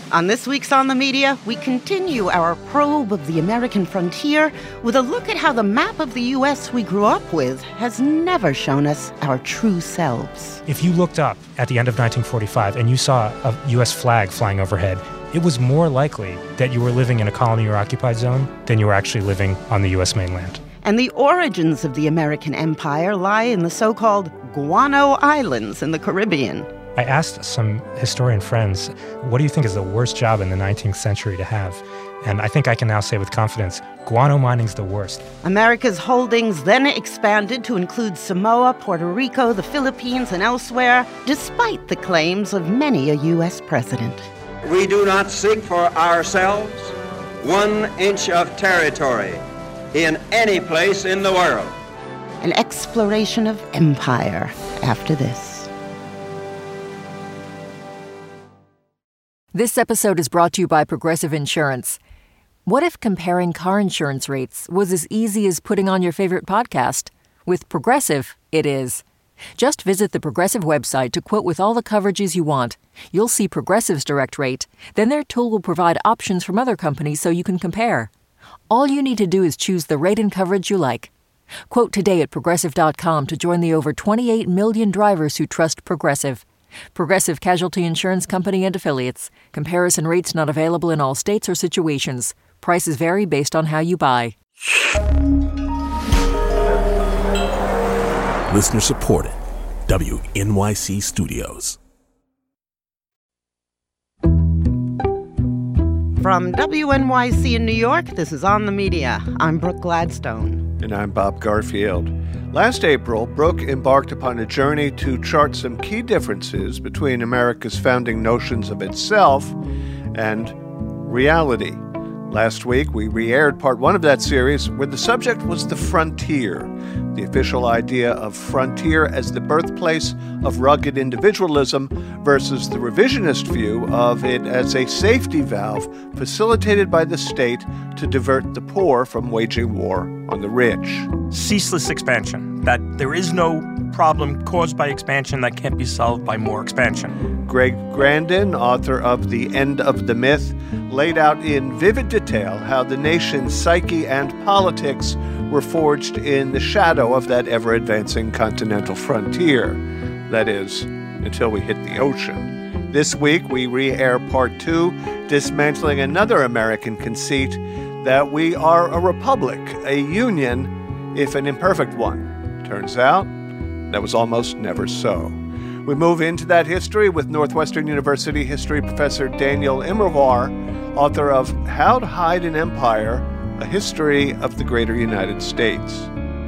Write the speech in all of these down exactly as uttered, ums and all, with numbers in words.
On this week's On the Media, we continue our probe of the American frontier with a look at how the map of the U S we grew up with has never shown us our true selves. If you looked up at the end of nineteen forty-five and you saw a U S flag flying overhead, it was more likely that you were living in a colony or occupied zone than you were actually living on the U S mainland. And the origins of the American empire lie in the so-called Guano Islands in the Caribbean. I asked some historian friends, what do you think is the worst job in the nineteenth century to have? And I think I can now say with confidence, guano mining's the worst. America's holdings then expanded to include Samoa, Puerto Rico, the Philippines, and elsewhere, despite the claims of many a U S president. We do not seek for ourselves one inch of territory in any place in the world. An exploration of empire after this. This episode is brought to you by Progressive Insurance. What if comparing car insurance rates was as easy as putting on your favorite podcast? With Progressive, it is. Just visit the Progressive website to quote with all the coverages you want. You'll see Progressive's direct rate. Then their tool will provide options from other companies so you can compare. All you need to do is choose the rate and coverage you like. Quote today at Progressive dot com to join the over twenty-eight million drivers who trust Progressive. Progressive Casualty Insurance Company and Affiliates. Comparison rates not available in all states or situations. Prices vary based on how you buy. Listener supported. W N Y C Studios. From W N Y C in New York, this is On the Media. I'm Brooke Gladstone. And I'm Bob Garfield. Last April, Brooke embarked upon a journey to chart some key differences between America's founding notions of itself and reality. Last week, we re-aired part one of that series, where the subject was the frontier, the official idea of frontier as the birthplace of rugged individualism versus the revisionist view of it as a safety valve facilitated by the state to divert the poor from waging war on the rich. Ceaseless expansion, that there is no problem caused by expansion that can't be solved by more expansion. Greg Grandin, author of The End of the Myth, laid out in vivid detail how the nation's psyche and politics were forged in the shadow of that ever-advancing continental frontier. That is, until we hit the ocean. This week, we re-air part two, dismantling another American conceit that we are a republic, a union, if an imperfect one. Turns out, that was almost never so. We move into that history with Northwestern University history professor Daniel Immerwahr, author of How to Hide an Empire, A History of the Greater United States.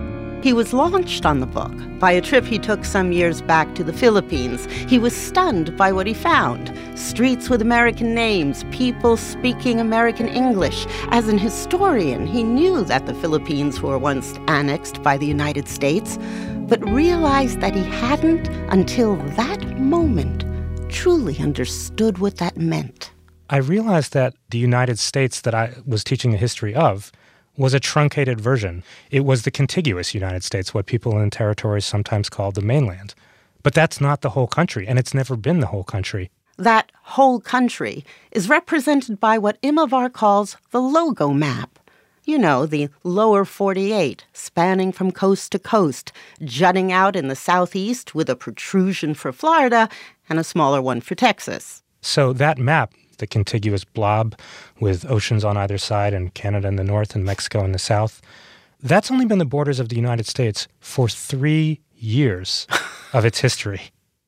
He was launched on the book by a trip he took some years back to the Philippines. He was stunned by what he found. Streets with American names, people speaking American English. As an historian, he knew that the Philippines were once annexed by the United States, but realized that he hadn't, until that moment, truly understood what that meant. I realized that the United States that I was teaching the history of was a truncated version. It was the contiguous United States, what people in territories sometimes call the mainland. But that's not the whole country, and it's never been the whole country. That whole country is represented by what Immerwahr calls the logo map. You know, the lower forty-eight, spanning from coast to coast, jutting out in the southeast with a protrusion for Florida and a smaller one for Texas. So that map, the contiguous blob with oceans on either side and Canada in the north and Mexico in the south, that's only been the borders of the United States for three years of its history.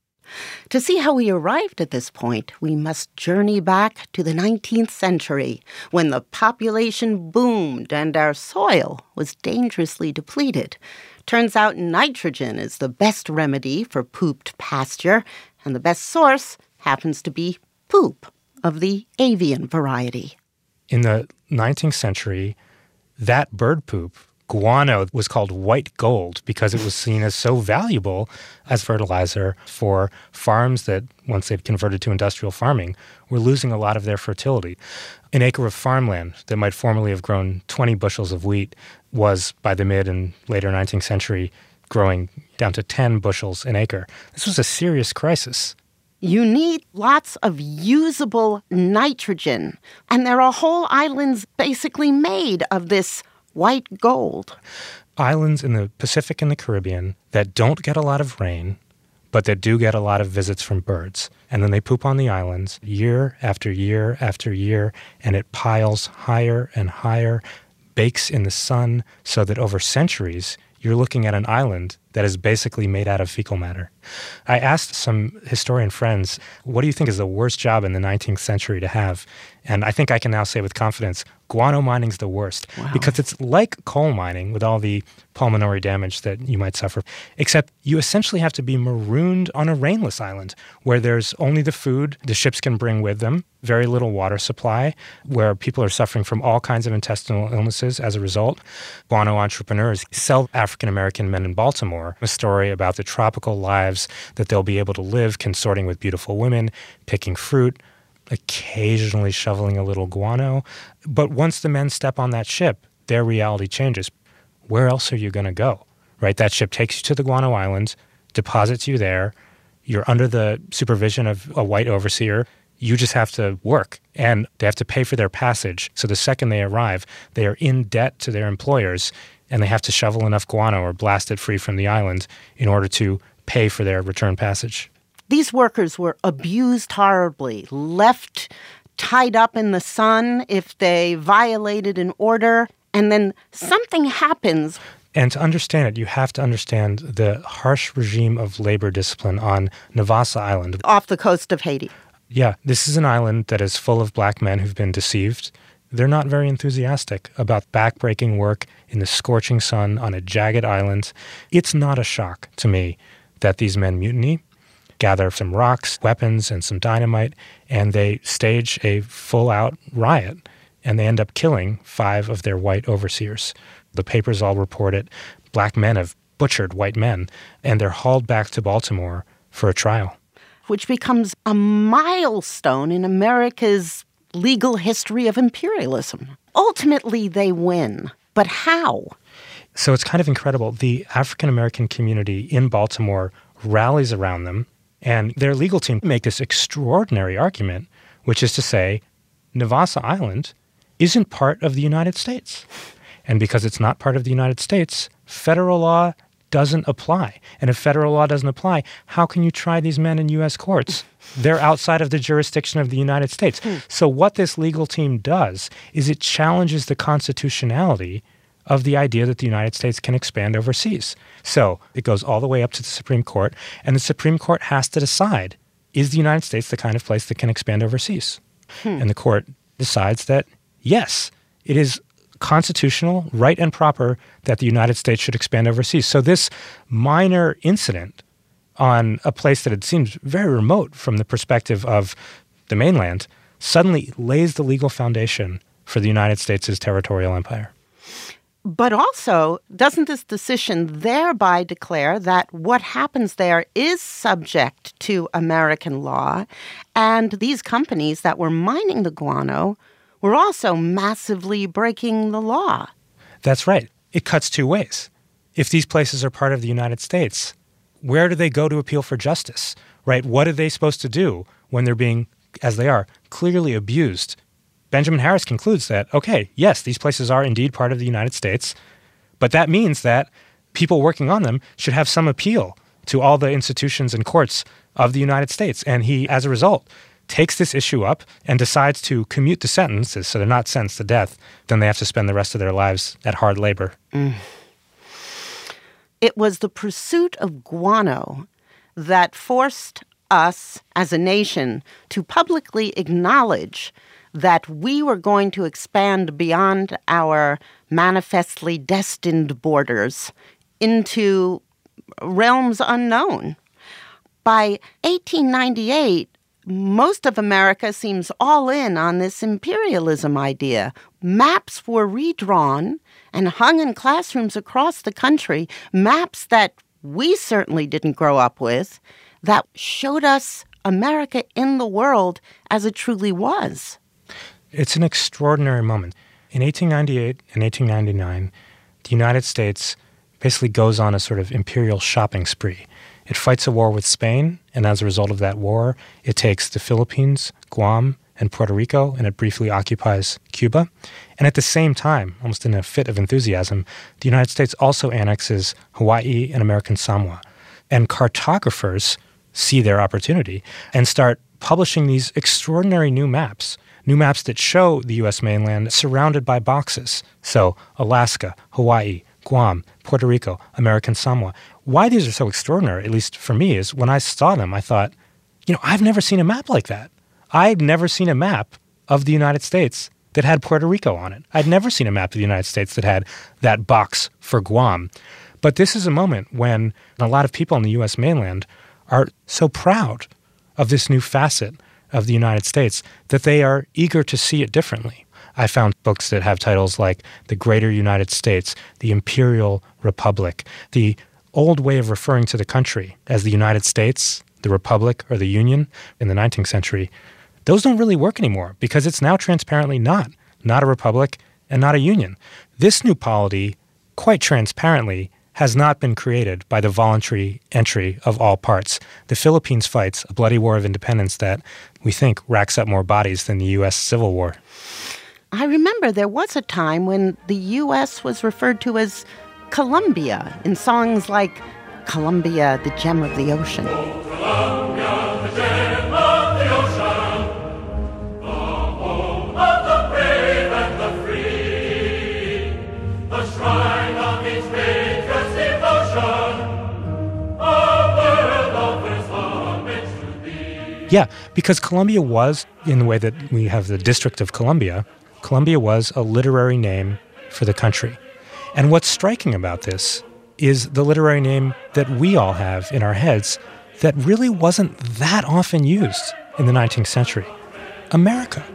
To see how we arrived at this point, we must journey back to the nineteenth century, when the population boomed and our soil was dangerously depleted. Turns out nitrogen is the best remedy for pooped pasture, and the best source happens to be poop of the avian variety. In the nineteenth century, that bird poop, guano, was called white gold because it was seen as so valuable as fertilizer for farms that, once they'd converted to industrial farming, were losing a lot of their fertility. An acre of farmland that might formerly have grown twenty bushels of wheat was, by the mid and later nineteenth century, growing down to ten bushels an acre. This was a serious crisis. you need lots of usable nitrogen. And there are whole islands basically made of this white gold. Islands in the Pacific and the Caribbean that don't get a lot of rain, but that do get a lot of visits from birds. And then they poop on the islands year after year after year, and it piles higher and higher, bakes in the sun, so that over centuries, you're looking at an island that is basically made out of fecal matter. I asked some historian friends, what do you think is the worst job in the nineteenth century to have? And I think I can now say with confidence, guano mining's the worst. Wow. Because it's like coal mining with all the pulmonary damage that you might suffer, except you essentially have to be marooned on a rainless island where there's only the food the ships can bring with them, very little water supply, where people are suffering from all kinds of intestinal illnesses as a result. Guano entrepreneurs sell African-American men in Baltimore a story about the tropical lives that they'll be able to live, consorting with beautiful women, picking fruit, occasionally shoveling a little guano. But once the men step on that ship, their reality changes. Where else are you going to go? Right? That ship takes you to the Guano Islands, deposits you there. You're under the supervision of a white overseer. You just have to work, and they have to pay for their passage. So the second they arrive, they are in debt to their employers, and they have to shovel enough guano or blast it free from the island in order to pay for their return passage. These workers were abused horribly, left tied up in the sun if they violated an order, and then something happens. And to understand it, you have to understand the harsh regime of labor discipline on Navassa Island. Off the coast of Haiti. Yeah, this is an island that is full of black men who've been deceived. They're not very enthusiastic about backbreaking work in the scorching sun on a jagged island. It's not a shock to me that these men mutiny, gather some rocks, weapons, and some dynamite, and they stage a full-out riot, and they end up killing five of their white overseers. The papers all report it. Black men have butchered white men, and they're hauled back to Baltimore for a trial. Which becomes a milestone in America's legal history of imperialism. Ultimately, they win. But how? So it's kind of incredible. The African-American community in Baltimore rallies around them, and their legal team make this extraordinary argument, which is to say, Navassa Island isn't part of the United States. And because it's not part of the United States, federal law doesn't apply. And if federal law doesn't apply, how can you try these men in U S courts? They're outside of the jurisdiction of the United States. So what this legal team does is it challenges the constitutionality of the idea that the United States can expand overseas. So it goes all the way up to the Supreme Court, and the Supreme Court has to decide, is the United States the kind of place that can expand overseas? Hmm. And the court decides that, yes, it is constitutional, right and proper that the United States should expand overseas. So this minor incident on a place that it seems very remote from the perspective of the mainland suddenly lays the legal foundation for the United States' territorial empire. But also, doesn't this decision thereby declare that what happens there is subject to American law, and these companies that were mining the guano were also massively breaking the law? That's right. It cuts two ways. If these places are part of the United States, where do they go to appeal for justice, right? What are they supposed to do when they're being, as they are, clearly abused? Benjamin Harris concludes that, okay, yes, these places are indeed part of the United States, but that means that people working on them should have some appeal to all the institutions and courts of the United States. And he, as a result, takes this issue up and decides to commute the sentences so they're not sentenced to death. Then they have to spend the rest of their lives at hard labor. Mm. It was the pursuit of guano that forced us as a nation to publicly acknowledge that we were going to expand beyond our manifestly destined borders into realms unknown. By eighteen ninety-eight, most of America seems all in on this imperialism idea. Maps were redrawn and hung in classrooms across the country, maps that we certainly didn't grow up with, that showed us America in the world as it truly was. It's an extraordinary moment. In eighteen ninety-eight and eighteen ninety-nine, the United States basically goes on a sort of imperial shopping spree. It fights a war with Spain, and as a result of that war, it takes the Philippines, Guam, and Puerto Rico, and it briefly occupies Cuba. And at the same time, almost in a fit of enthusiasm, the United States also annexes Hawaii and American Samoa. And cartographers see their opportunity and start publishing these extraordinary new maps, new maps that show the U S mainland surrounded by boxes. So Alaska, Hawaii, Guam, Puerto Rico, American Samoa. Why these are so extraordinary, at least for me, is when I saw them, I thought, you know, I've never seen a map like that. I'd never seen a map of the United States that had Puerto Rico on it. I'd never seen a map of the United States that had that box for Guam. But this is a moment when a lot of people on the U S mainland are so proud of this new facet of the United States that they are eager to see it differently. I found books that have titles like The Greater United States, The Imperial Republic, the old way of referring to the country as the United States, the Republic, or the Union in the nineteenth century. Those don't really work anymore because it's now transparently not, not a republic and not a union. This new polity, quite transparently, has not been created by the voluntary entry of all parts. The Philippines fights a bloody war of independence that we think racks up more bodies than the U S Civil War. I remember there was a time when the U S was referred to as Columbia in songs like Columbia, the Gem of the Ocean. Oh, Columbia, the gem of the ocean, the home of the brave and the free, the shrine of each patriot's devotion, a world offers homage to thee. Yeah, because Columbia was, in the way that we have the District of Columbia, Columbia was a literary name for the country. And what's striking about this is the literary name that we all have in our heads that really wasn't that often used in the nineteenth century, America.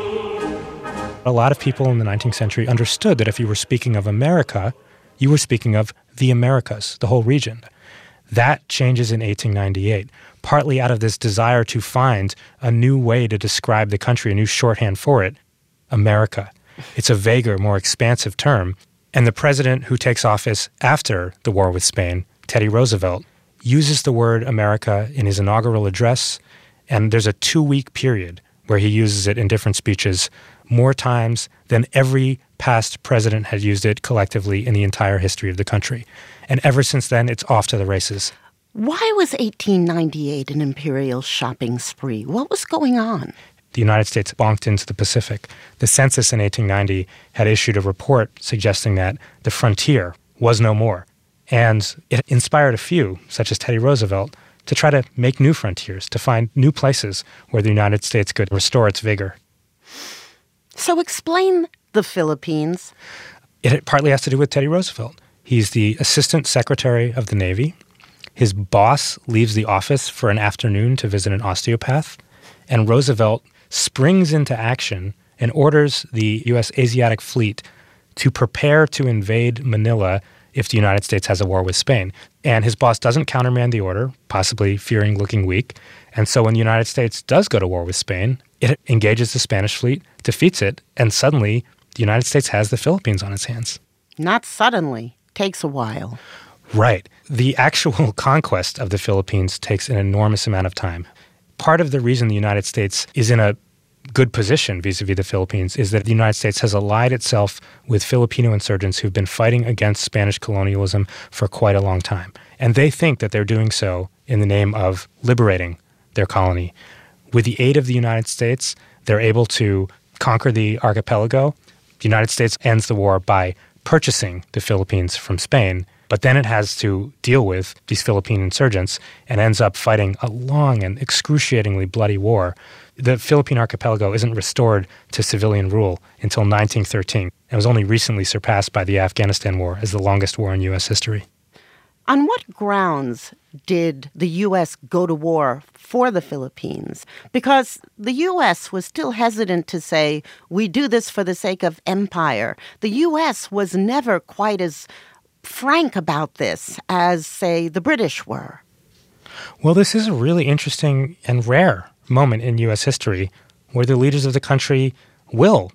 A lot of people in the nineteenth century understood that if you were speaking of America, you were speaking of the Americas, the whole region. That changes in eighteen ninety-eight, partly out of this desire to find a new way to describe the country, a new shorthand for it, America. It's a vaguer, more expansive term. And the president who takes office after the war with Spain, Teddy Roosevelt, uses the word America in his inaugural address, and there's a two-week period where he uses it in different speeches more times than every past president had used it collectively in the entire history of the country. And ever since then, it's off to the races. Why was eighteen ninety-eight an imperial shopping spree? What was going on? The United States bonked into the Pacific. The census in eighteen ninety had issued a report suggesting that the frontier was no more. And it inspired a few, such as Teddy Roosevelt, to try to make new frontiers, to find new places where the United States could restore its vigor. So explain the Philippines. It partly has to do with Teddy Roosevelt. He's the Assistant Secretary of the Navy. His boss leaves the office for an afternoon to visit an osteopath, and Roosevelt springs into action and orders the U S Asiatic Fleet to prepare to invade Manila if the United States has a war with Spain. And his boss doesn't countermand the order, possibly fearing looking weak. And so when the United States does go to war with Spain, it engages the Spanish fleet, defeats it, and suddenly the United States has the Philippines on its hands. Not suddenly. Takes a while. Right. The actual conquest of the Philippines takes an enormous amount of time. Part of the reason the United States is in a good position vis-a-vis the Philippines is that the United States has allied itself with Filipino insurgents who've been fighting against Spanish colonialism for quite a long time. And they think that they're doing so in the name of liberating their colony. With the aid of the United States, they're able to conquer the archipelago. The United States ends the war by purchasing the Philippines from Spain, but then it has to deal with these Philippine insurgents and ends up fighting a long and excruciatingly bloody war. The Philippine archipelago isn't restored to civilian rule until nineteen thirteen and was only recently surpassed by the Afghanistan War as the longest war in U S history. On what grounds did the U S go to war for the Philippines? Because the U S was still hesitant to say, we do this for the sake of empire. The U S was never quite as frank about this as, say, the British were. Well, this is a really interesting and rare moment in U S history where the leaders of the country will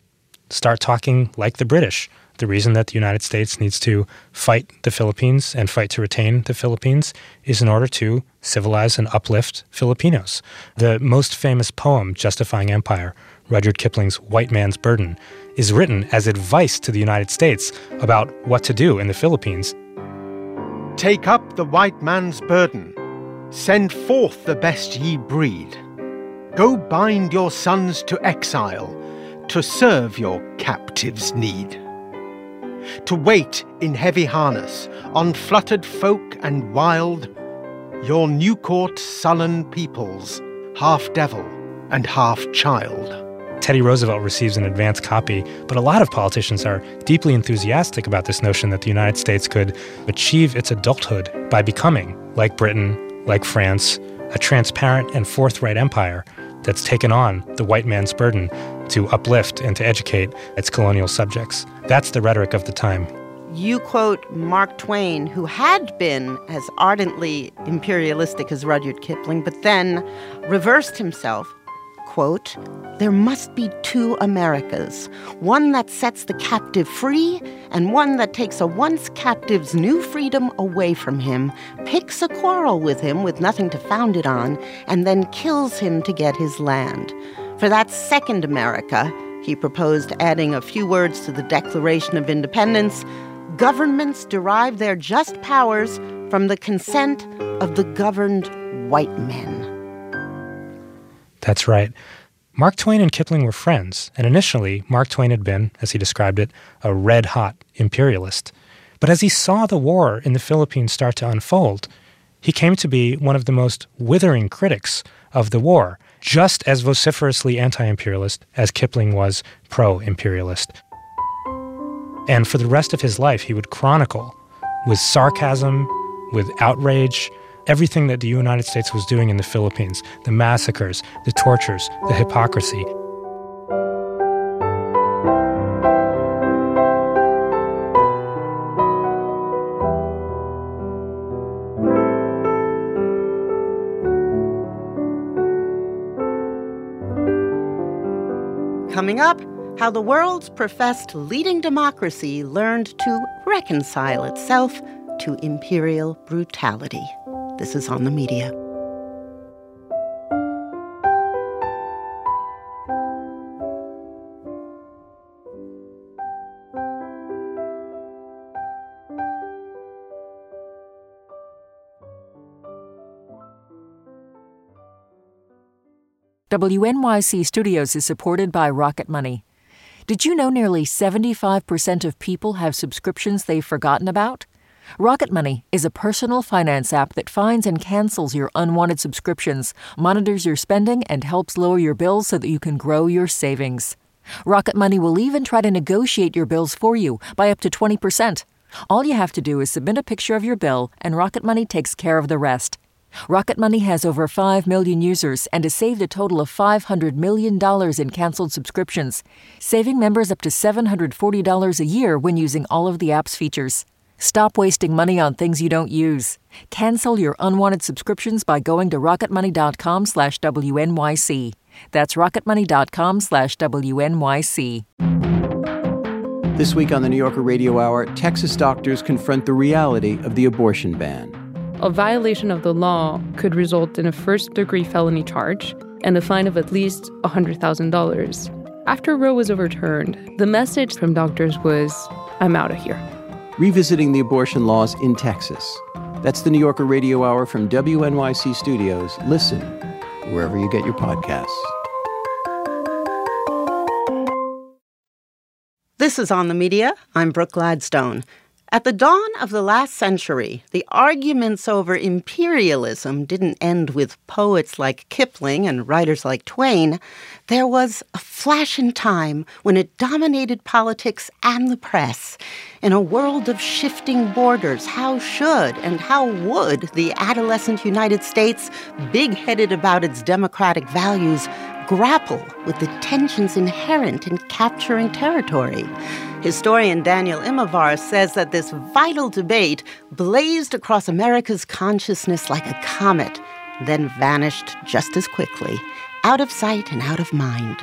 start talking like the British. The reason that the United States needs to fight the Philippines and fight to retain the Philippines is in order to civilize and uplift Filipinos. The most famous poem justifying empire, Rudyard Kipling's White Man's Burden, is written as advice to the United States about what to do in the Philippines. Take up the white man's burden. Send forth the best ye breed. Go bind your sons to exile, to serve your captives' need. To wait in heavy harness on fluttered folk and wild, your new court sullen peoples, half devil and half child. Teddy Roosevelt receives an advance copy, but a lot of politicians are deeply enthusiastic about this notion that the United States could achieve its adulthood by becoming, like Britain, like France, a transparent and forthright empire that's taken on the white man's burden to uplift and to educate its colonial subjects. That's the rhetoric of the time. You quote Mark Twain, who had been as ardently imperialistic as Rudyard Kipling, but then reversed himself. Quote, "There must be two Americas, one that sets the captive free and one that takes a once captive's new freedom away from him, picks a quarrel with him with nothing to found it on, and then kills him to get his land. For that second America," he proposed adding a few words to the Declaration of Independence, "governments derive their just powers from the consent of the governed white men." That's right. Mark Twain and Kipling were friends, and initially Mark Twain had been, as he described it, a red-hot imperialist. But as he saw the war in the Philippines start to unfold, he came to be one of the most withering critics of the war, just as vociferously anti-imperialist as Kipling was pro-imperialist. And for the rest of his life, he would chronicle with sarcasm, with outrage, everything that the United States was doing in the Philippines, the massacres, the tortures, the hypocrisy. Coming up, how the world's professed leading democracy learned to reconcile itself to imperial brutality. This is On the Media. W N Y C Studios is supported by Rocket Money. Did you know nearly seventy-five percent of people have subscriptions they've forgotten about? Rocket Money is a personal finance app that finds and cancels your unwanted subscriptions, monitors your spending, and helps lower your bills so that you can grow your savings. Rocket Money will even try to negotiate your bills for you by up to twenty percent. All you have to do is submit a picture of your bill, and Rocket Money takes care of the rest. Rocket Money has over five million users and has saved a total of five hundred million dollars in canceled subscriptions, saving members up to seven hundred forty dollars a year when using all of the app's features. Stop wasting money on things you don't use. Cancel your unwanted subscriptions by going to rocketmoney.com slash WNYC. That's rocketmoney.com slash WNYC. This week on the New Yorker Radio Hour, Texas doctors confront the reality of the abortion ban. A violation of the law could result in a first-degree felony charge and a fine of at least one hundred thousand dollars. After Roe was overturned, the message from doctors was, "I'm out of here." Revisiting the abortion laws in Texas. That's the New Yorker Radio Hour from W N Y C Studios. Listen wherever you get your podcasts. This is On the Media. I'm Brooke Gladstone. At the dawn of the last century, the arguments over imperialism didn't end with poets like Kipling and writers like Twain. There was a flash in time when it dominated politics and the press. In a world of shifting borders, how should and how would the adolescent United States, big-headed about its democratic values, grapple with the tensions inherent in capturing territory? Historian Daniel Immerwahr says that this vital debate blazed across America's consciousness like a comet, then vanished just as quickly, out of sight and out of mind.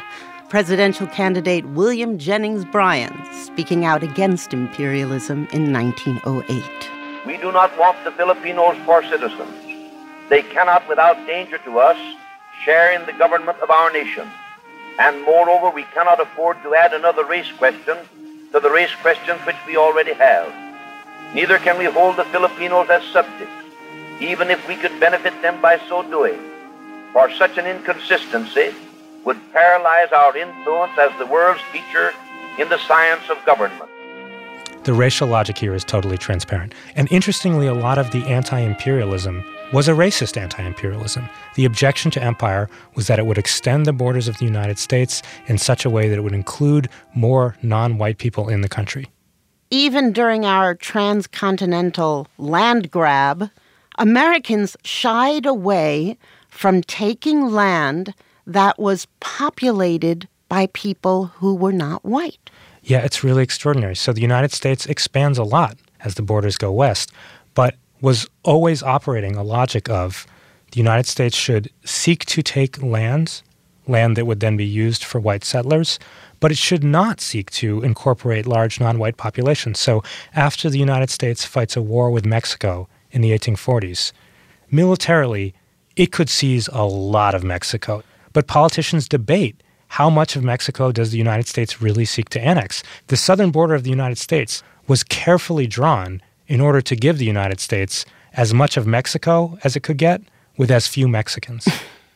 Presidential candidate William Jennings Bryan speaking out against imperialism in nineteen oh eight. We do not want the Filipinos for citizens. They cannot, without danger to us, share in the government of our nation. And moreover, we cannot afford to add another race question to the race questions which we already have. Neither can we hold the Filipinos as subjects, even if we could benefit them by so doing, for such an inconsistency would paralyze our influence as the world's teacher in the science of government. The racial logic here is totally transparent. And interestingly, a lot of the anti-imperialism was a racist anti-imperialism. The objection to empire was that it would extend the borders of the United States in such a way that it would include more non-white people in the country. Even during our transcontinental land grab, Americans shied away from taking land that was populated by people who were not white. Yeah, it's really extraordinary. So the United States expands a lot as the borders go west, but was always operating a logic of the United States should seek to take lands, land that would then be used for white settlers, but it should not seek to incorporate large non-white populations. So after the United States fights a war with Mexico in the eighteen forties, militarily, it could seize a lot of Mexico. But politicians debate how much of Mexico does the United States really seek to annex. The southern border of the United States was carefully drawn in order to give the United States as much of Mexico as it could get with as few Mexicans.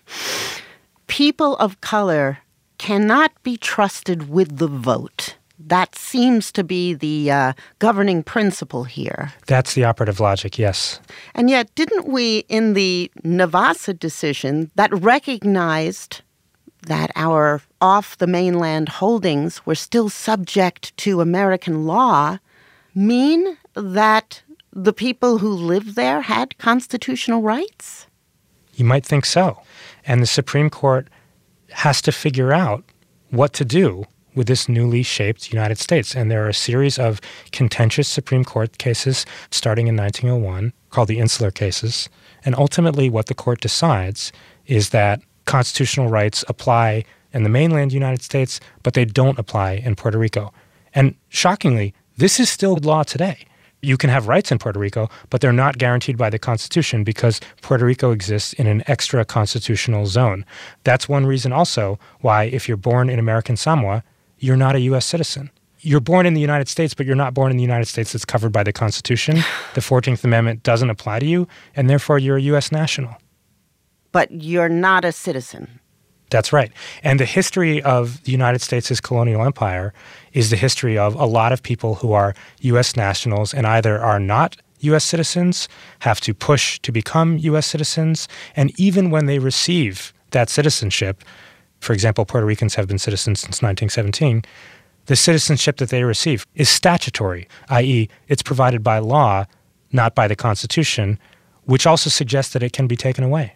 People of color cannot be trusted with the vote. That seems to be the uh, governing principle here. That's the operative logic, yes. And yet, didn't we, in the Navassa decision that recognized that our off-the-mainland holdings were still subject to American law, mean that the people who lived there had constitutional rights? You might think so. And the Supreme Court has to figure out what to do with this newly shaped United States. And there are a series of contentious Supreme Court cases starting in nineteen oh one called the Insular cases. And ultimately what the court decides is that constitutional rights apply in the mainland United States, but they don't apply in Puerto Rico. And shockingly, this is still law today. You can have rights in Puerto Rico, but they're not guaranteed by the Constitution because Puerto Rico exists in an extra constitutional zone. That's one reason also why if you're born in American Samoa, you're not a U S citizen. You're born in the United States, but you're not born in the United States that's covered by the Constitution. The fourteenth Amendment doesn't apply to you, and therefore you're a U S national. But you're not a citizen. That's right. And the history of the United States' colonial empire is the history of a lot of people who are U S nationals and either are not U S citizens, have to push to become U S citizens, and even when they receive that citizenship, for example, Puerto Ricans have been citizens since nineteen seventeen, the citizenship that they receive is statutory, that is, it's provided by law, not by the Constitution, which also suggests that it can be taken away.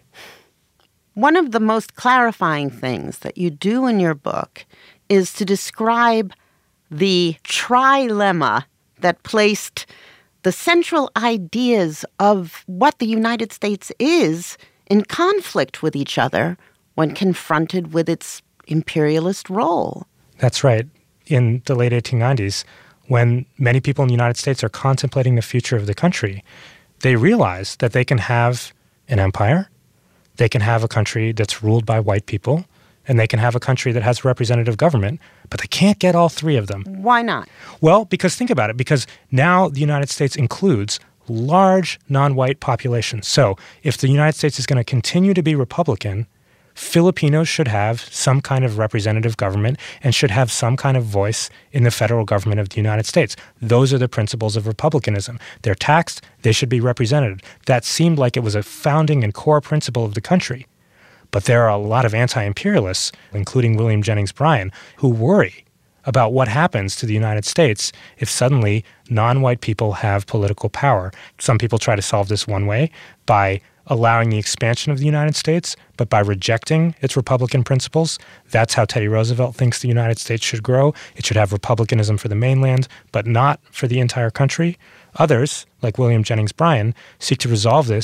One of the most clarifying things that you do in your book is to describe the trilemma that placed the central ideas of what the United States is in conflict with each other when confronted with its imperialist role. That's right. In the late eighteen nineties, when many people in the United States are contemplating the future of the country, they realize that they can have an empire, they can have a country that's ruled by white people, and they can have a country that has representative government, but they can't get all three of them. Why not? Well, because think about it, because now the United States includes large non-white populations. So if the United States is going to continue to be Republican, Filipinos should have some kind of representative government and should have some kind of voice in the federal government of the United States. Those are the principles of republicanism. They're taxed, they should be represented. That seemed like it was a founding and core principle of the country. But there are a lot of anti-imperialists, including William Jennings Bryan, who worry about what happens to the United States if suddenly non-white people have political power. Some people try to solve this one way, by allowing the expansion of the United States, but by rejecting its Republican principles. That's how Teddy Roosevelt thinks the United States should grow. It should have republicanism for the mainland, but not for the entire country. Others, like William Jennings Bryan, seek to resolve this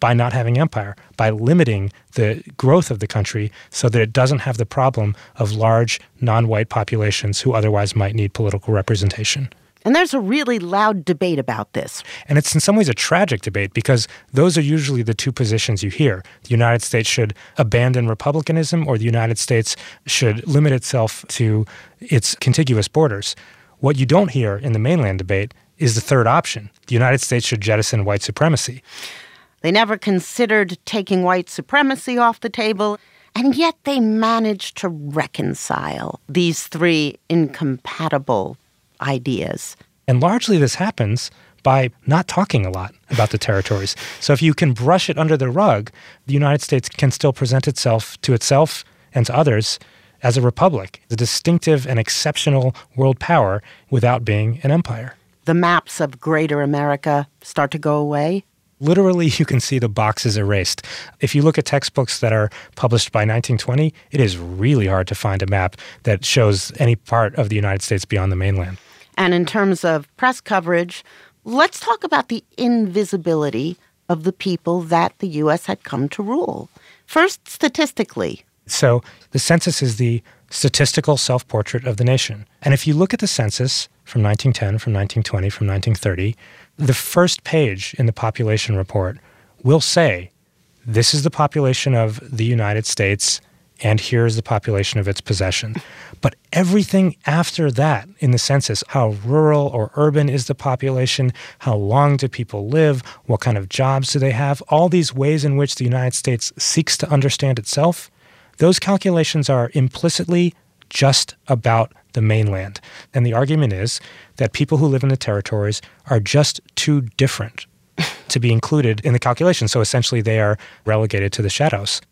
by not having empire, by limiting the growth of the country so that it doesn't have the problem of large non-white populations who otherwise might need political representation. And there's a really loud debate about this. And it's in some ways a tragic debate because those are usually the two positions you hear. The United States should abandon republicanism or the United States should limit itself to its contiguous borders. What you don't hear in the mainland debate is the third option. The United States should jettison white supremacy. They never considered taking white supremacy off the table, and yet they managed to reconcile these three incompatible ideas. And largely this happens by not talking a lot about the territories. So if you can brush it under the rug, the United States can still present itself to itself and to others as a republic, a distinctive and exceptional world power without being an empire. The maps of greater America start to go away. Literally, you can see the boxes erased. If you look at textbooks that are published by nineteen twenty, it is really hard to find a map that shows any part of the United States beyond the mainland. And in terms of press coverage, let's talk about the invisibility of the people that the U S had come to rule. First, statistically. So the census is the statistical self-portrait of the nation. And if you look at the census from nineteen ten, from nineteen twenty, from nineteen thirty, the first page in the population report will say, this is the population of the United States, and here's the population of its possession. But everything after that in the census, how rural or urban is the population, how long do people live, what kind of jobs do they have, all these ways in which the United States seeks to understand itself, those calculations are implicitly just about the mainland. And the argument is that people who live in the territories are just too different to be included in the calculation. So essentially they are relegated to the shadows.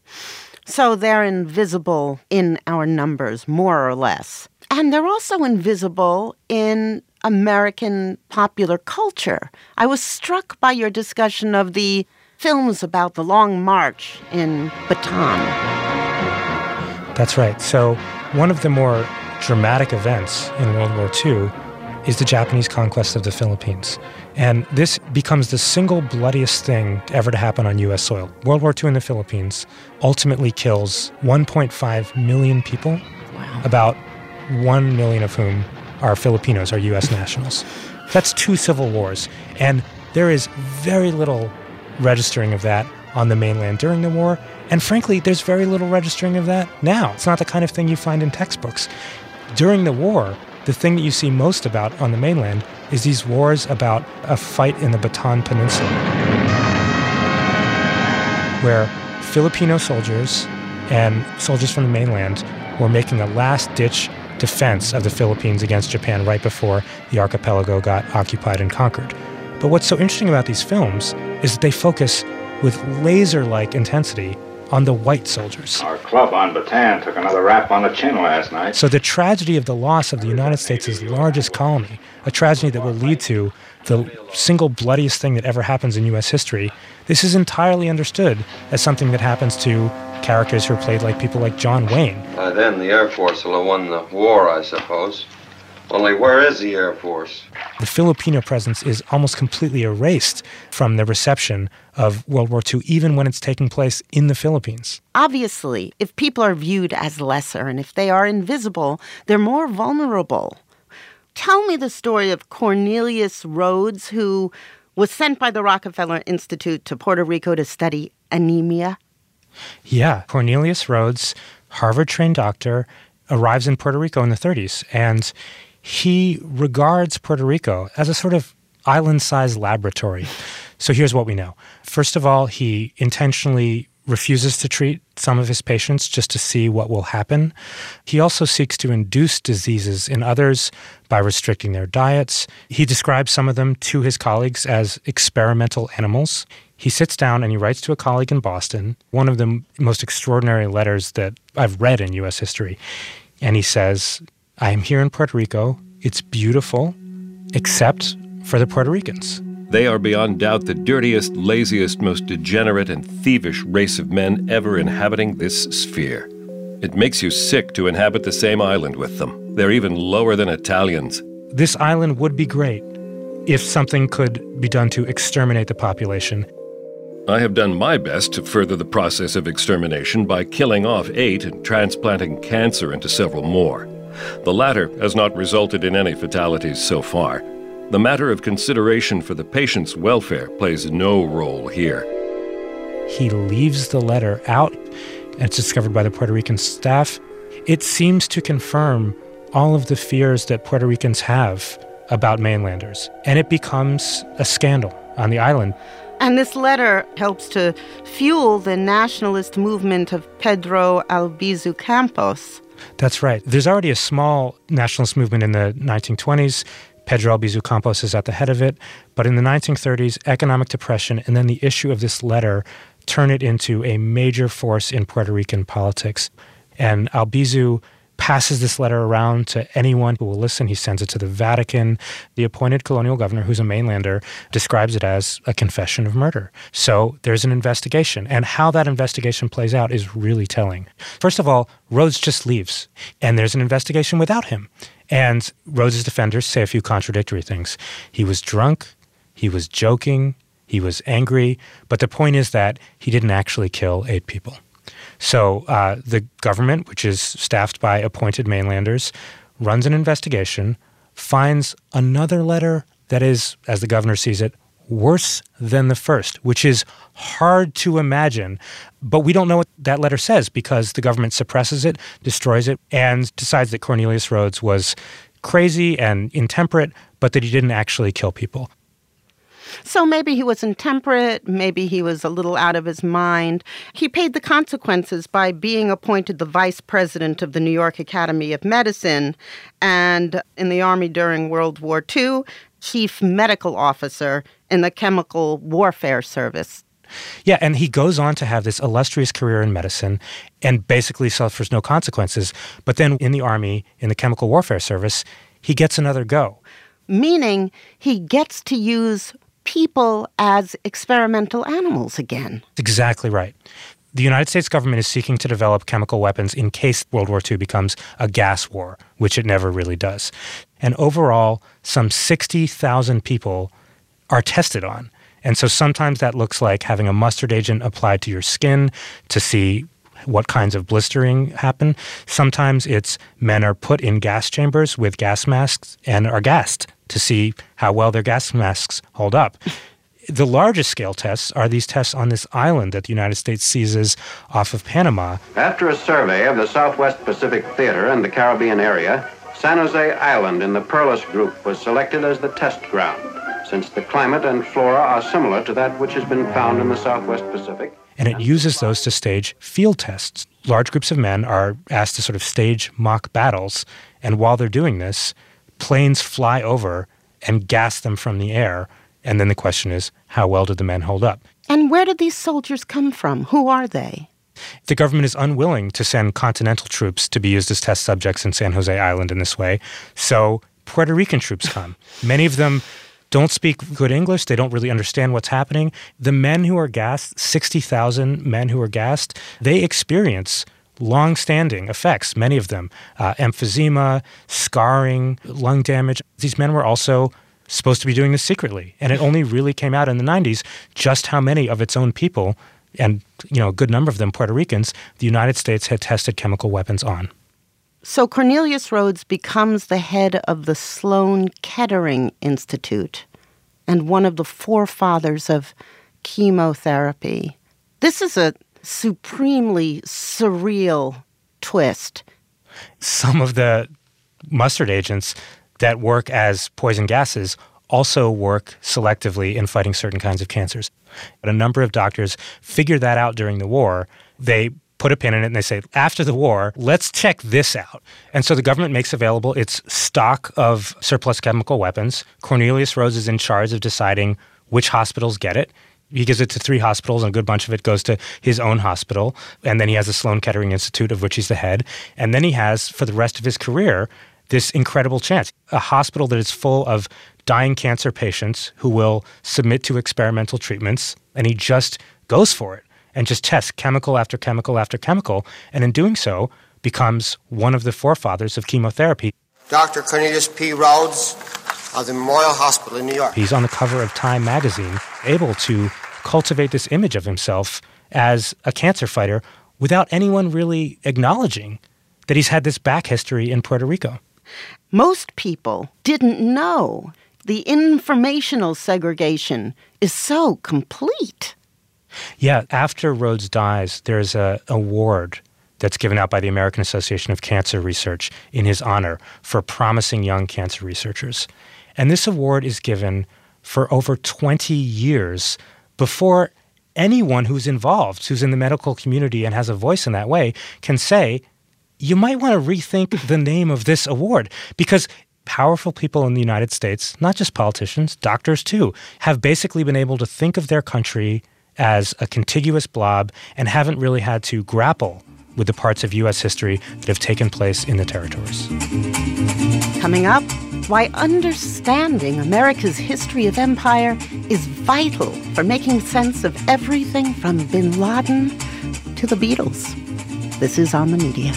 So they're invisible in our numbers, more or less. And they're also invisible in American popular culture. I was struck by your discussion of the films about the Long March in Bataan. That's right. So one of the more dramatic events in World War Two is the Japanese conquest of the Philippines. And this becomes the single bloodiest thing ever to happen on U S soil. World War Two in the Philippines ultimately kills one point five million people, wow. About one million of whom are Filipinos, are U S nationals. That's two civil wars. And there is very little registering of that on the mainland during the war. And frankly, there's very little registering of that now. It's not the kind of thing you find in textbooks. During the war, the thing that you see most about on the mainland is these wars about a fight in the Bataan Peninsula, where Filipino soldiers and soldiers from the mainland were making a last-ditch defense of the Philippines against Japan right before the archipelago got occupied and conquered. But what's so interesting about these films is that they focus with laser-like intensity on the white soldiers. Our club on Bataan took another rap on the chin last night. So the tragedy of the loss of the United States' largest colony, a tragedy that will lead to the single bloodiest thing that ever happens in U S history, this is entirely understood as something that happens to characters who are played like people like John Wayne. By then, the Air Force will have won the war, I suppose. Only where is the Air Force? The Filipino presence is almost completely erased from the reception of World War Two, even when it's taking place in the Philippines. Obviously, if people are viewed as lesser and if they are invisible, they're more vulnerable. Tell me the story of Cornelius Rhodes, who was sent by the Rockefeller Institute to Puerto Rico to study anemia. Yeah, Cornelius Rhodes, Harvard-trained doctor, arrives in Puerto Rico in the thirties, and he regards Puerto Rico as a sort of island-sized laboratory. So here's what we know. First of all, he intentionally refuses to treat some of his patients just to see what will happen. He also seeks to induce diseases in others by restricting their diets. He describes some of them to his colleagues as experimental animals. He sits down and he writes to a colleague in Boston, one of the most extraordinary letters that I've read in U S history. And he says, I am here in Puerto Rico. It's beautiful, except for the Puerto Ricans. They are beyond doubt the dirtiest, laziest, most degenerate and thievish race of men ever inhabiting this sphere. It makes you sick to inhabit the same island with them. They're even lower than Italians. This island would be great if something could be done to exterminate the population. I have done my best to further the process of extermination by killing off eight and transplanting cancer into several more. The latter has not resulted in any fatalities so far. The matter of consideration for the patient's welfare plays no role here. He leaves the letter out, and it's discovered by the Puerto Rican staff. It seems to confirm all of the fears that Puerto Ricans have about mainlanders, and it becomes a scandal on the island. And this letter helps to fuel the nationalist movement of Pedro Albizu Campos. That's right. There's already a small nationalist movement in the nineteen twenties. Pedro Albizu Campos is at the head of it. But in the nineteen thirties, economic depression and then the issue of this letter turn it into a major force in Puerto Rican politics. And Albizu passes this letter around to anyone who will listen. He sends it to the Vatican. The appointed colonial governor, who's a mainlander, describes it as a confession of murder. So there's an investigation. And how that investigation plays out is really telling. First of all, Rhodes just leaves. And there's an investigation without him. And Rhodes' defenders say a few contradictory things. He was drunk. He was joking. He was angry. But the point is that he didn't actually kill eight people. So uh, the government, which is staffed by appointed mainlanders, runs an investigation, finds another letter that is, as the governor sees it, worse than the first, which is hard to imagine. But we don't know what that letter says because the government suppresses it, destroys it, and decides that Cornelius Rhodes was crazy and intemperate, but that he didn't actually kill people. So maybe he was intemperate, maybe he was a little out of his mind. He paid the consequences by being appointed the vice president of the New York Academy of Medicine and in the Army during World War Two, chief medical officer in the Chemical Warfare Service. Yeah, and he goes on to have this illustrious career in medicine and basically suffers no consequences. But then in the Army, in the Chemical Warfare Service, he gets another go. Meaning he gets to use people as experimental animals again. Exactly right. The United States government is seeking to develop chemical weapons in case World War Two becomes a gas war, which it never really does. And overall, some sixty thousand people are tested on. And so sometimes that looks like having a mustard agent applied to your skin to see what kinds of blistering happen. Sometimes it's men are put in gas chambers with gas masks and are gassed to see how well their gas masks hold up. The largest scale tests are these tests on this island that the United States seizes off of Panama. After a survey of the Southwest Pacific Theater and the Caribbean area, San Jose Island in the Perlis Group was selected as the test ground, since the climate and flora are similar to that which has been found in the Southwest Pacific. And it uses those to stage field tests. Large groups of men are asked to sort of stage mock battles, and while they're doing this, planes fly over and gas them from the air. And then the question is, how well did the men hold up? And where did these soldiers come from? Who are they? The government is unwilling to send continental troops to be used as test subjects in San Jose Island in this way. So Puerto Rican troops come. Many of them don't speak good English. They don't really understand what's happening. The men who are gassed, sixty thousand men who are gassed, they experience long-standing effects, many of them, uh, emphysema, scarring, lung damage. These men were also supposed to be doing this secretly, and it only really came out in the nineties just how many of its own people, and you know a good number of them Puerto Ricans, the United States had tested chemical weapons on. So Cornelius Rhodes becomes the head of the Sloan Kettering Institute and one of the forefathers of chemotherapy. This is a supremely surreal twist. Some of the mustard agents that work as poison gases also work selectively in fighting certain kinds of cancers. But a number of doctors figured that out during the war. They put a pin in it and they say, after the war, let's check this out. And so the government makes available its stock of surplus chemical weapons. Cornelius Rhodes is in charge of deciding which hospitals get it. He gives it to three hospitals, and a good bunch of it goes to his own hospital. And then he has the Sloan Kettering Institute, of which he's the head. And then he has, for the rest of his career, this incredible chance. A hospital that is full of dying cancer patients who will submit to experimental treatments, and he just goes for it and just tests chemical after chemical after chemical, and in doing so becomes one of the forefathers of chemotherapy. Doctor Cornelius P. Rhodes of the Memorial Hospital in New York. He's on the cover of Time magazine, able to cultivate this image of himself as a cancer fighter without anyone really acknowledging that he's had this back history in Puerto Rico. Most people didn't know the informational segregation is so complete. Yeah, after Rhodes dies, there's a award that's given out by the American Association of Cancer Research in his honor for promising young cancer researchers. And this award is given for over twenty years before anyone who's involved, who's in the medical community and has a voice in that way, can say, you might want to rethink the name of this award, because powerful people in the United States, not just politicians, doctors too, have basically been able to think of their country as a contiguous blob and haven't really had to grapple with the parts of U S history that have taken place in the territories. Coming up, why understanding America's history of empire is vital for making sense of everything from Bin Laden to the Beatles. This is On the Media.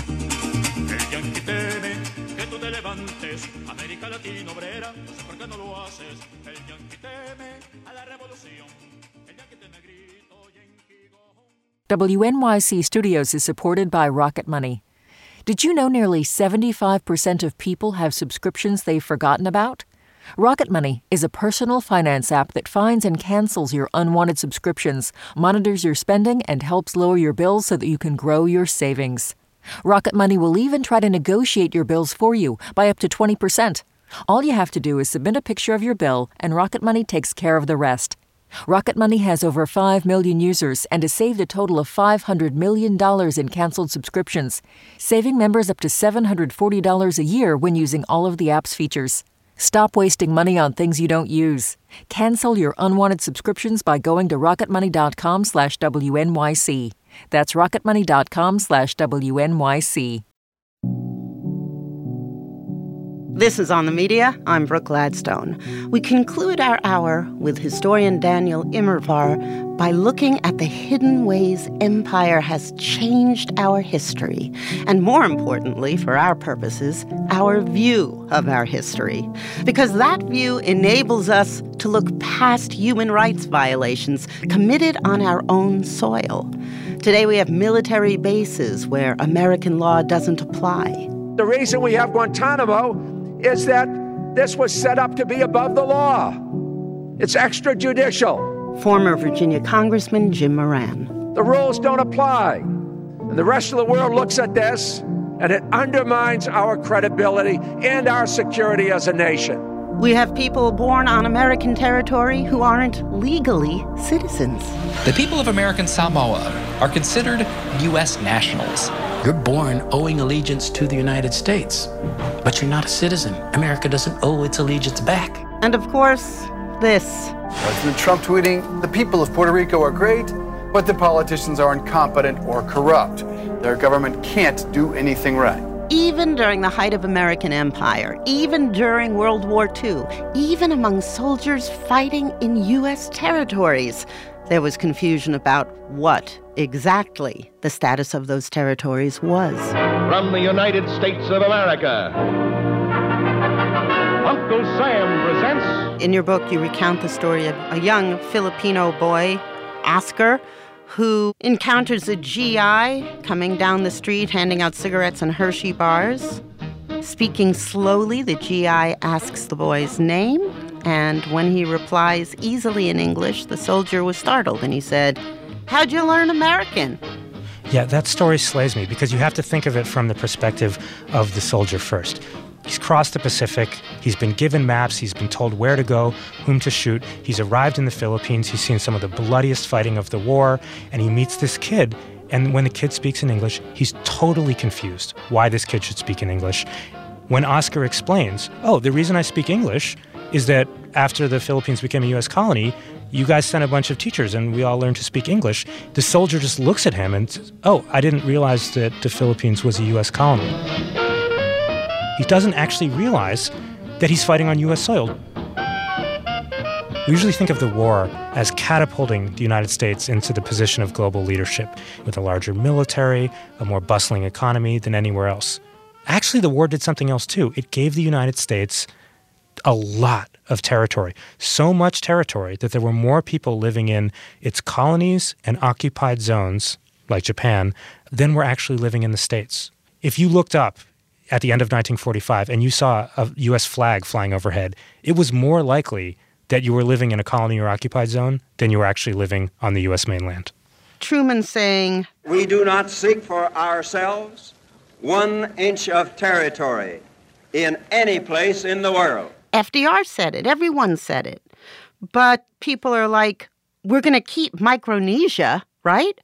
W N Y C Studios is supported by Rocket Money. Did you know nearly seventy-five percent of people have subscriptions they've forgotten about? Rocket Money is a personal finance app that finds and cancels your unwanted subscriptions, monitors your spending, and helps lower your bills so that you can grow your savings. Rocket Money will even try to negotiate your bills for you by up to twenty percent. All you have to do is submit a picture of your bill, and Rocket Money takes care of the rest. Rocket Money has over five million users and has saved a total of five hundred million dollars in canceled subscriptions, saving members up to seven hundred forty dollars a year when using all of the app's features. Stop wasting money on things you don't use. Cancel your unwanted subscriptions by going to rocketmoney.com slash WNYC. That's rocketmoney.com slash WNYC. This is On the Media. I'm Brooke Gladstone. We conclude our hour with historian Daniel Immerwahr by looking at the hidden ways empire has changed our history, and more importantly, for our purposes, our view of our history. Because that view enables us to look past human rights violations committed on our own soil. Today we have military bases where American law doesn't apply. The reason we have Guantanamo is that this was set up to be above the law. It's extrajudicial. Former Virginia Congressman Jim Moran. The rules don't apply. And the rest of the world looks at this, and it undermines our credibility and our security as a nation. We have people born on American territory who aren't legally citizens. The people of American Samoa are considered U S nationals. You're born owing allegiance to the United States, but you're not a citizen. America doesn't owe its allegiance back. And of course, this. President Trump tweeting, "The people of Puerto Rico are great, but the politicians are incompetent or corrupt. Their government can't do anything right." Even during the height of American empire, even during World War Two, even among soldiers fighting in U S territories, there was confusion about what exactly the status of those territories was. From the United States of America, Uncle Sam presents... In your book, you recount the story of a young Filipino boy, Oscar, who encounters a G I coming down the street handing out cigarettes and Hershey bars. Speaking slowly, the G I asks the boy's name, and when he replies easily in English, the soldier was startled, and he said, "How'd you learn American?" Yeah, that story slays me because you have to think of it from the perspective of the soldier first. He's crossed the Pacific, he's been given maps, he's been told where to go, whom to shoot, he's arrived in the Philippines, he's seen some of the bloodiest fighting of the war, and he meets this kid, and when the kid speaks in English, he's totally confused why this kid should speak in English. When Oscar explains, oh, the reason I speak English is that after the Philippines became a U S colony, you guys sent a bunch of teachers and we all learned to speak English. The soldier just looks at him and says, oh, I didn't realize that the Philippines was a U S colony. He doesn't actually realize that he's fighting on U S soil. We usually think of the war as catapulting the United States into the position of global leadership with a larger military, a more bustling economy than anywhere else. Actually, the war did something else too. It gave the United States a lot of territory, so much territory that there were more people living in its colonies and occupied zones, like Japan, than were actually living in the States. If you looked up at the end of nineteen forty-five and you saw a U S flag flying overhead, it was more likely that you were living in a colony or occupied zone than you were actually living on the U S mainland. Truman saying, "We do not seek for ourselves one inch of territory in any place in the world." F D R said it. Everyone said it. But people are like, we're going to keep Micronesia, right?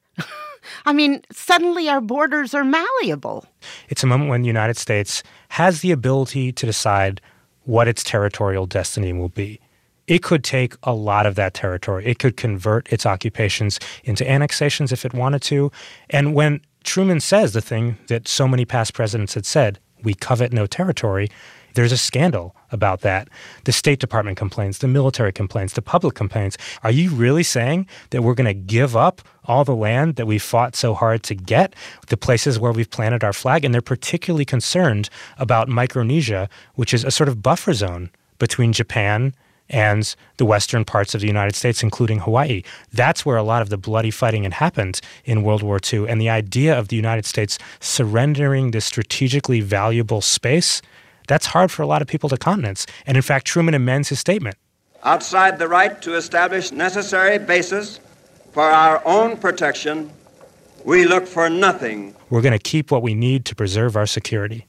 I mean, suddenly our borders are malleable. It's a moment when the United States has the ability to decide what its territorial destiny will be. It could take a lot of that territory. It could convert its occupations into annexations if it wanted to. And when Truman says the thing that so many past presidents had said, we covet no territory, there's a scandal about that. The State Department complains, the military complains, the public complains. Are you really saying that we're going to give up all the land that we fought so hard to get, the places where we've planted our flag? And they're particularly concerned about Micronesia, which is a sort of buffer zone between Japan and the western parts of the United States, including Hawaii. That's where a lot of the bloody fighting had happened in World War Two. And the idea of the United States surrendering this strategically valuable space, that's hard for a lot of people to countenance. And in fact, Truman amends his statement. Outside the right to establish necessary bases for our own protection, we look for nothing. We're going to keep what we need to preserve our security.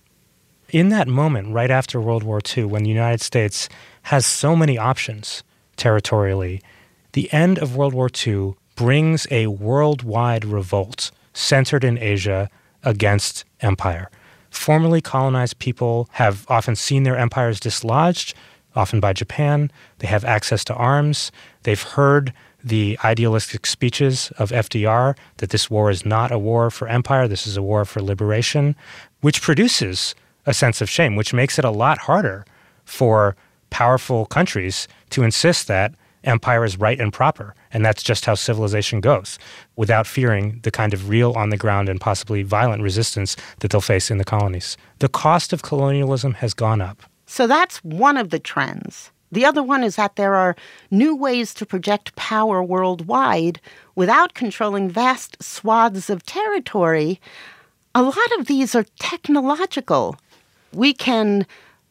In that moment, right after World War Two, when the United States has so many options territorially, the end of World War Two brings a worldwide revolt centered in Asia against empire. Formerly colonized people have often seen their empires dislodged, often by Japan. They have access to arms. They've heard the idealistic speeches of F D R that this war is not a war for empire, this is a war for liberation, which produces a sense of shame, which makes it a lot harder for powerful countries to insist that empire is right and proper, and that's just how civilization goes, without fearing the kind of real on-the-ground and possibly violent resistance that they'll face in the colonies. The cost of colonialism has gone up. So that's one of the trends. The other one is that there are new ways to project power worldwide without controlling vast swaths of territory. A lot of these are technological. We can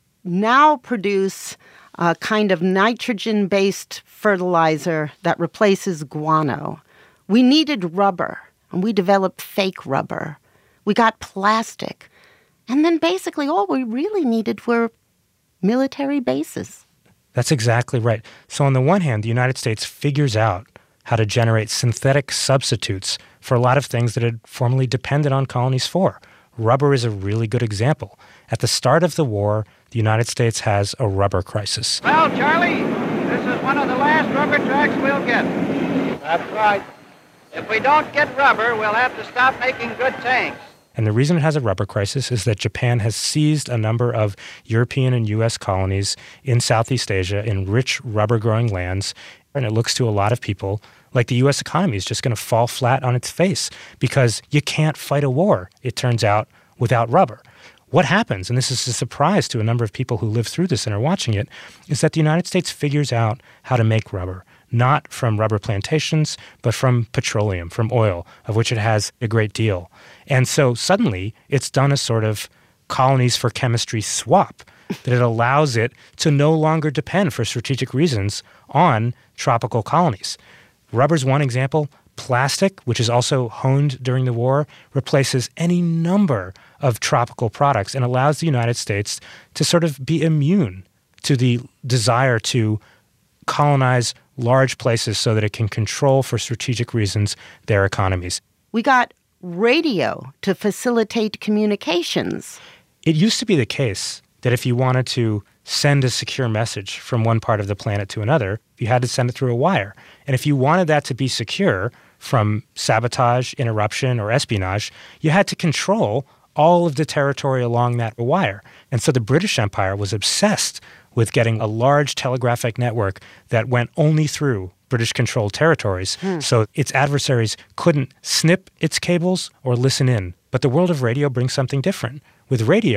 now produce a kind of nitrogen-based fertilizer that replaces guano. We needed rubber, and we developed fake rubber. We got plastic. And then basically all we really needed were military bases. That's exactly right. So on the one hand, the United States figures out how to generate synthetic substitutes for a lot of things that had formerly depended on colonies for. Rubber is a really good example. At the start of the war, the United States has a rubber crisis. Well, Charlie, this is one of the last rubber tracks we'll get. That's right. If we don't get rubber, we'll have to stop making good tanks. And the reason it has a rubber crisis is that Japan has seized a number of European and U S colonies in Southeast Asia in rich rubber-growing lands, and it looks to a lot of people like the U S economy is just going to fall flat on its face because you can't fight a war, it turns out, without rubber. What happens, and this is a surprise to a number of people who live through this and are watching it, is that the United States figures out how to make rubber, not from rubber plantations, but from petroleum, from oil, of which it has a great deal. And so suddenly it's done a sort of colonies for chemistry swap, that it allows it to no longer depend for strategic reasons on tropical colonies. Rubber's one example. Plastic, which is also honed during the war, replaces any number of tropical products and allows the United States to sort of be immune to the desire to colonize large places so that it can control, for strategic reasons, their economies. We got radio to facilitate communications. It used to be the case that if you wanted to send a secure message from one part of the planet to another, you had to send it through a wire. And if you wanted that to be secure from sabotage, interruption, or espionage, you had to control all of the territory along that wire. And so the British Empire was obsessed with getting a large telegraphic network that went only through British-controlled territories, hmm. so its adversaries couldn't snip its cables or listen in. But the world of radio brings something different. With radio,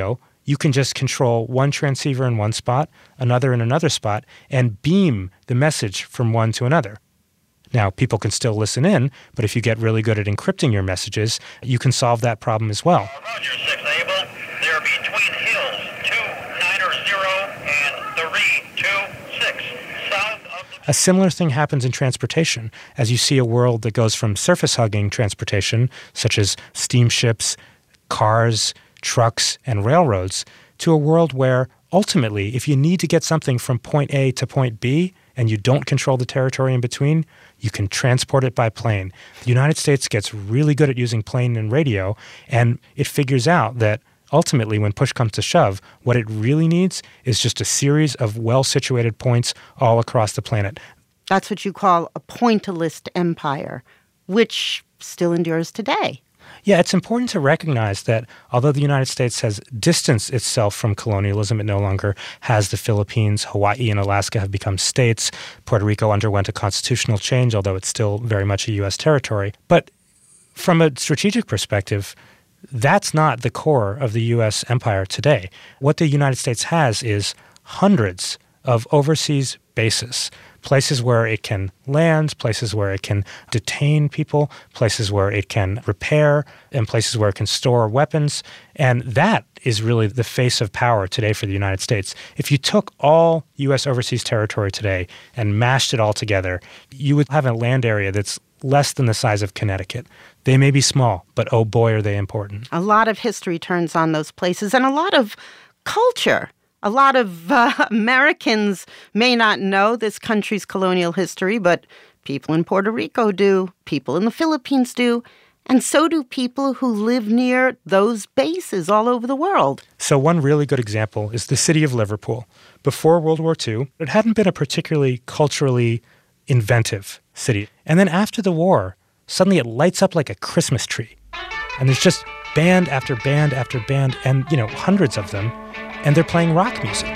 you can just control one transceiver in one spot, another in another spot, and beam the message from one to another. Now, people can still listen in, but if you get really good at encrypting your messages, you can solve that problem as well. Roger, six Able. They're between hills, two niner zero and three two six, south of the... A similar thing happens in transportation, as you see a world that goes from surface-hugging transportation, such as steamships, cars, trucks, and railroads, to a world where, ultimately, if you need to get something from point A to point B, and you don't control the territory in between, you can transport it by plane. The United States gets really good at using plane and radio, and it figures out that ultimately, when push comes to shove, what it really needs is just a series of well-situated points all across the planet. That's what you call a pointillist empire, which still endures today. Yeah, it's important to recognize that although the United States has distanced itself from colonialism, it no longer has the Philippines. Hawaii and Alaska have become states. Puerto Rico underwent a constitutional change, although it's still very much a U S territory. But from a strategic perspective, that's not the core of the U S empire today. What the United States has is hundreds of overseas bases, places where it can land, places where it can detain people, places where it can repair, and places where it can store weapons. And that is really the face of power today for the United States. If you took all U S overseas territory today and mashed it all together, you would have a land area that's less than the size of Connecticut. They may be small, but oh boy, are they important. A lot of history turns on those places, and a lot of culture. A lot of uh, Americans may not know this country's colonial history, but people in Puerto Rico do, people in the Philippines do, and so do people who live near those bases all over the world. So one really good example is the city of Liverpool. Before World War Two, it hadn't been a particularly culturally inventive city. And then after the war, suddenly it lights up like a Christmas tree. And there's just band after band after band, and, you know, hundreds of them, and they're playing rock music.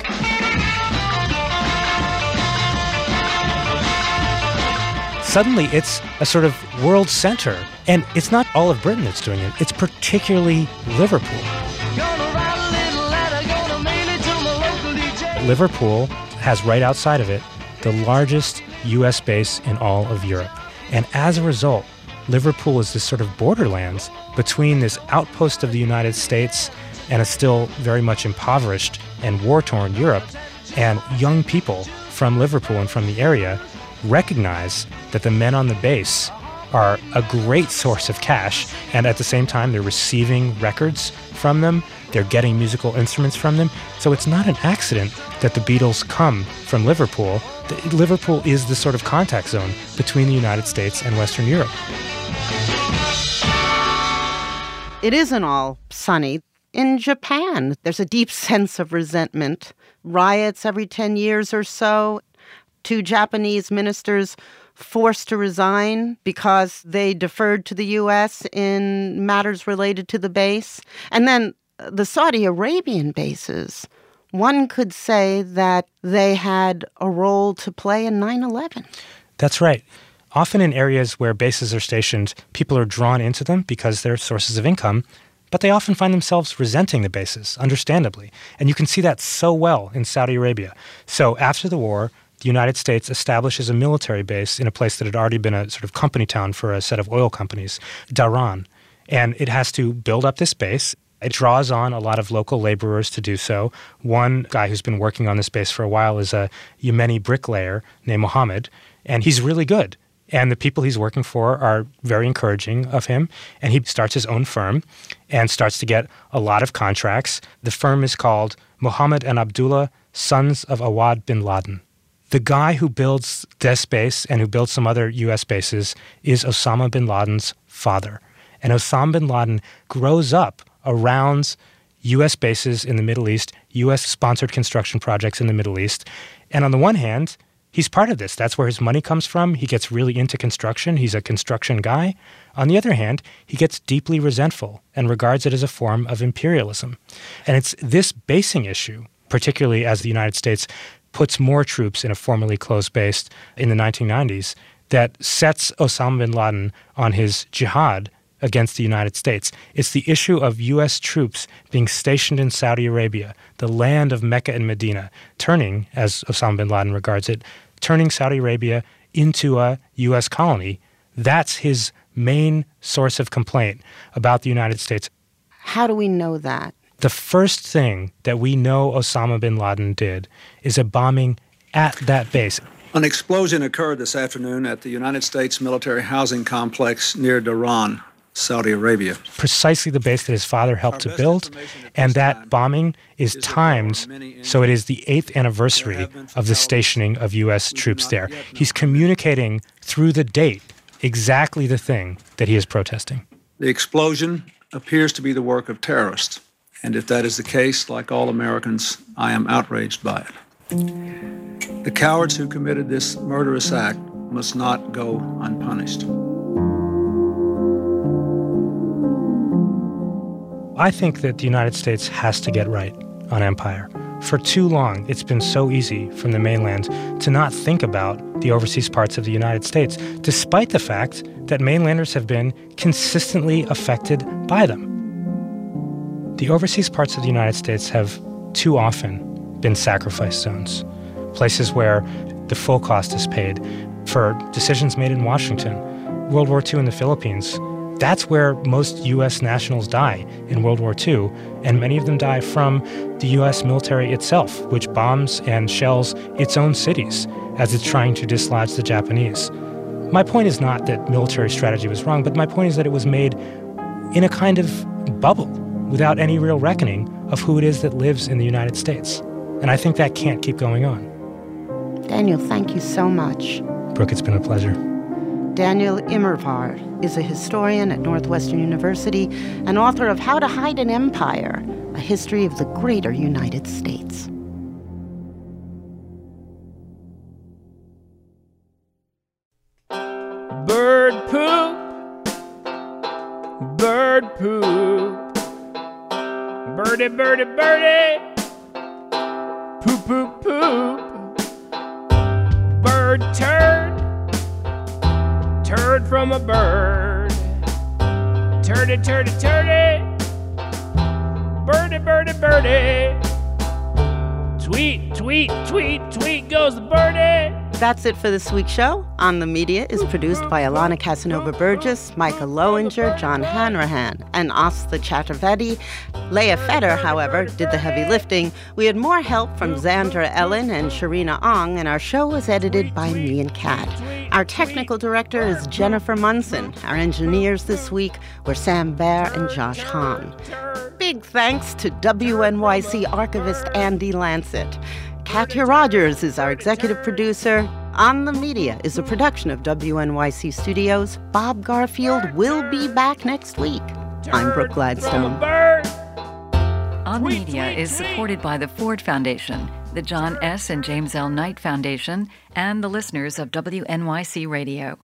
Suddenly, it's a sort of world center. And it's not all of Britain that's doing it. It's particularly Liverpool. Liverpool has right outside of it the largest U S base in all of Europe. And as a result, Liverpool is this sort of borderlands between this outpost of the United States and a still very much impoverished and war-torn Europe. And young people from Liverpool and from the area recognize that the men on the base are a great source of cash, and at the same time they're receiving records from them, they're getting musical instruments from them. So it's not an accident that the Beatles come from Liverpool. The, Liverpool is the sort of contact zone between the United States and Western Europe. It isn't all sunny. In Japan, there's a deep sense of resentment. Riots every ten years or so. Two Japanese ministers forced to resign because they deferred to the U S in matters related to the base. And then the Saudi Arabian bases, one could say that they had a role to play in nine eleven. That's right. Often in areas where bases are stationed, people are drawn into them because they're sources of income, but they often find themselves resenting the bases, understandably. And you can see that so well in Saudi Arabia. So after the war, the United States establishes a military base in a place that had already been a sort of company town for a set of oil companies, Dhahran. And it has to build up this base. It draws on a lot of local laborers to do so. One guy who's been working on this base for a while is a Yemeni bricklayer named Mohammed, and he's really good. And the people he's working for are very encouraging of him. And he starts his own firm and starts to get a lot of contracts. The firm is called Mohammed and Abdullah, Sons of Awad bin Laden. The guy who builds this base and who builds some other U S bases is Osama bin Laden's father. And Osama bin Laden grows up around U S bases in the Middle East, U S-sponsored construction projects in the Middle East. And on the one hand, he's part of this. That's where his money comes from. He gets really into construction. He's a construction guy. On the other hand, he gets deeply resentful and regards it as a form of imperialism. And it's this basing issue, particularly as the United States puts more troops in a formerly closed base in the nineteen nineties, that sets Osama bin Laden on his jihad against the United States. It's the issue of U S troops being stationed in Saudi Arabia, the land of Mecca and Medina, turning, as Osama bin Laden regards it, turning Saudi Arabia into a U S colony. That's his main source of complaint about the United States. How do we know that? The first thing that we know Osama bin Laden did is a bombing at that base. An explosion occurred this afternoon at the United States military housing complex near Dhahran, Saudi Arabia. Precisely the base that his father helped to build, and that bombing is timed so it is the eighth anniversary of the stationing of U S troops there. He's communicating through the date exactly the thing that he is protesting. The explosion appears to be the work of terrorists, and if that is the case, like all Americans, I am outraged by it. The cowards who committed this murderous act must not go unpunished. I think that the United States has to get right on empire. For too long, it's been so easy from the mainland to not think about the overseas parts of the United States, despite the fact that mainlanders have been consistently affected by them. The overseas parts of the United States have too often been sacrifice zones, places where the full cost is paid for decisions made in Washington. World War Two in the Philippines, that's where most U S nationals die in World War Two, and many of them die from the U S military itself, which bombs and shells its own cities as it's trying to dislodge the Japanese. My point is not that military strategy was wrong, but my point is that it was made in a kind of bubble without any real reckoning of who it is that lives in the United States. And I think that can't keep going on. Daniel, thank you so much. Brooke, it's been a pleasure. Daniel Immerwahr is a historian at Northwestern University and author of How to Hide an Empire, a history of the greater United States. Bird poop, bird poop, birdie, birdie, birdie, poop, poop, poop, bird turd, turd from a bird, turdy, turdy, turdy, birdie, birdie, birdie, tweet, tweet, tweet, tweet goes the birdie. That's it for this week's show. On the Media is produced by Alana Casanova-Burgess, Micah Lowinger, John Hanrahan, and Asta Chaturvedi. Leah Feder, however, did the heavy lifting. We had more help from Xandra Ellen and Sharina Ong, and our show was edited by Meehan Cat. Our technical director is Jennifer Munson. Our engineers this week were Sam Baer and Josh Hahn. Big thanks to W N Y C archivist Andy Lancet. Katya Rogers is our executive producer. On the Media is a production of W N Y C Studios. Bob Garfield will be back next week. I'm Brooke Gladstone. On the Media is supported by the Ford Foundation, the John S. and James L. Knight Foundation, and the listeners of W N Y C Radio.